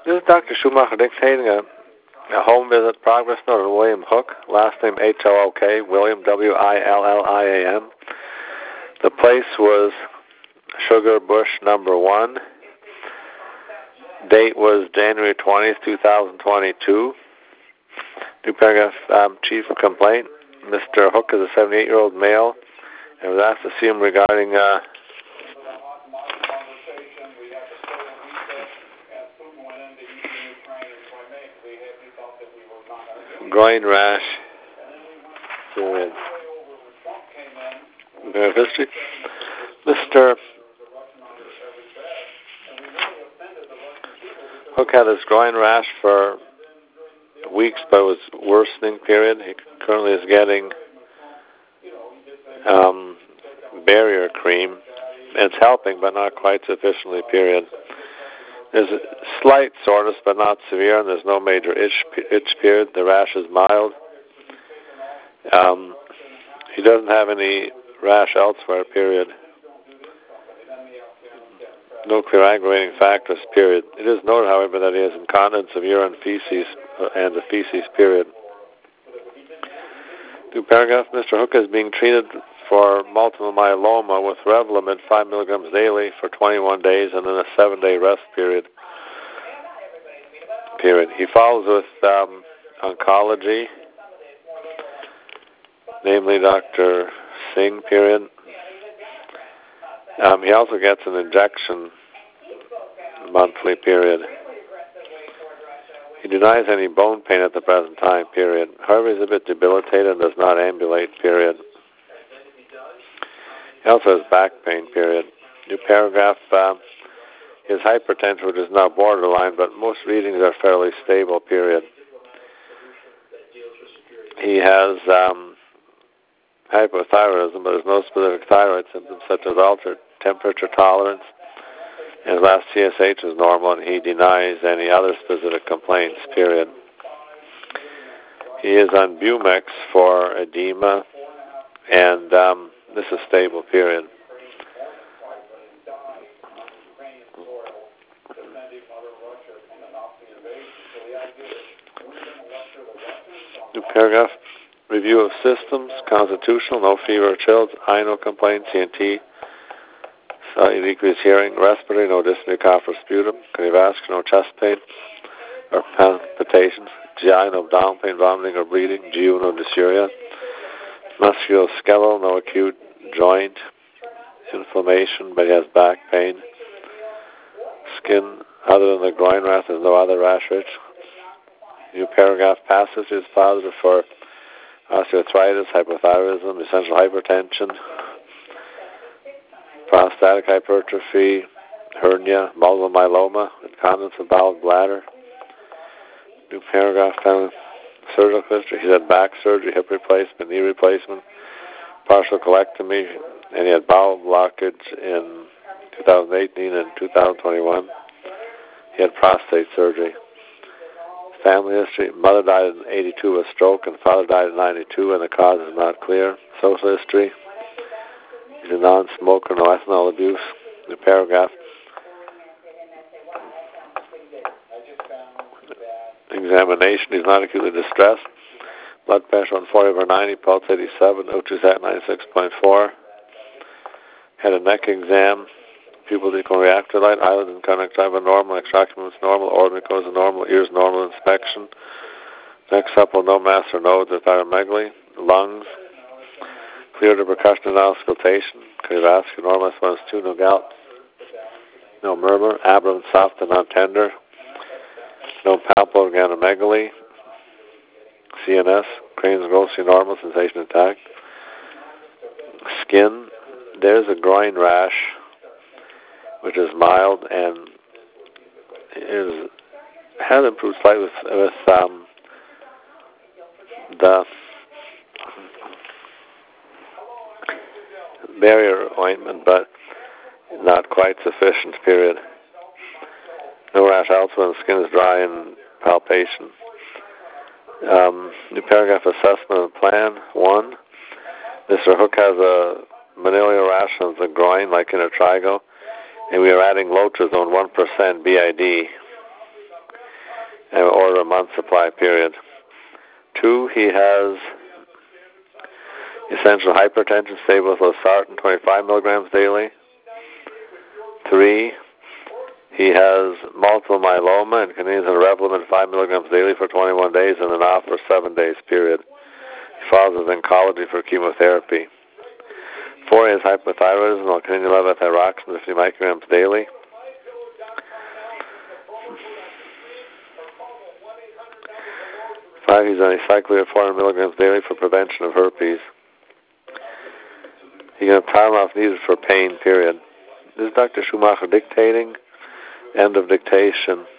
This is Dr. Schumacher dictating a home visit progress note of William Hook, last name H-O-O-K, William, W-I-L-L-I-A-M. The place was Sugar Bush number 1. Date was January 20th, 2022. New paragraph, chief complaint. Mr. Hook is a 78-year-old male and was asked to see him regarding groin rash. History. Mr. Hook had his groin rash for weeks, but it was worsening period. He currently is getting barrier cream. It's helping, but not quite sufficiently, period. There's a slight soreness, but not severe, and there's no major itch period. The rash is mild. He doesn't have any rash elsewhere, period. No clear aggravating factors, period. It is noted, however, that he has incontinence of urine, feces, and the feces, period. New paragraph, Mr. Hook is being treated for multiple myeloma with Revlimid 5 milligrams daily for 21 days and then a 7-day rest period. He follows with oncology, namely Dr. Singh, period. He also gets an injection monthly, period. He denies any bone pain at the present time, period. However, he's a bit debilitated and does not ambulate, period. He also has back pain, period. New paragraph, his hypertension, which is now borderline, but most readings are fairly stable, period. He has hypothyroidism, but there's no specific thyroid symptoms such as altered temperature tolerance. His last TSH is normal, and he denies any other specific complaints, period. He is on Bumex for edema, and this is stable, period. New paragraph. Review of systems, constitutional, no fever or chills, eye, no complaints, CNT, decreased hearing, respiratory, no dyspnea, cough or sputum, cardiovascular, no chest pain or palpitations, GI, no abdominal pain, vomiting or bleeding, GU, no dysuria, musculoskeletal, no acute joint inflammation, but he has back pain, skin, other than the groin rash, there's no other rash itch. New paragraph, passage is positive for osteoarthritis, hypothyroidism, essential hypertension, prostatic hypertrophy, hernia, multiple myeloma, incontinence of bowel, bladder. New paragraph, surgical history. He had back surgery, hip replacement, knee replacement, partial colectomy, and he had bowel blockage in 2018 and 2021. He had prostate surgery. Family history, mother died in 82 of a stroke and father died in 92 and the cause is not clear. Social history, he's a non-smoker, no ethanol abuse. New paragraph. Examination, he's not acutely distressed. Blood pressure 140/90, pulse 87, O2 at 96.4. Had a neck exam. Pupil decolon reactor light, eyelids and conjunctiva normal, extraction movements normal, organ mucosa normal, ears normal, inspection. Neck supple, no mass or nodes or thyromegaly. Lungs, clear to percussion and auscultation. Cardiovascular normal, S1S2, no gout, no murmur. Abdomen soft and non-tender. No palpable organomegaly. CNS, cranial grossly normal, sensation intact. Skin, there's a groin rash, which is mild and has improved slightly with the barrier ointment, but not quite sufficient, period. No rash elsewhere, the skin is dry and palpation. New paragraph, assessment and plan. 1. Mr. Hook has a manilial rash of the groin, like intertrigo, and we are adding Lotrozone 1% BID. and order a month supply, period. 2, he has essential hypertension, stable with losartan, 25 milligrams daily. 3, he has multiple myeloma and continues on Revlimid 5 milligrams daily for 21 days and then off for 7 days, period. He follows with oncology for chemotherapy. 4, he has hypothyroidism and will continue levothyroxine 50 micrograms daily. 5, he's on acyclovir 400 milligrams daily for prevention of herpes. He can have Tylenol if needed for pain, period. This is Dr. Schumacher dictating. End of dictation.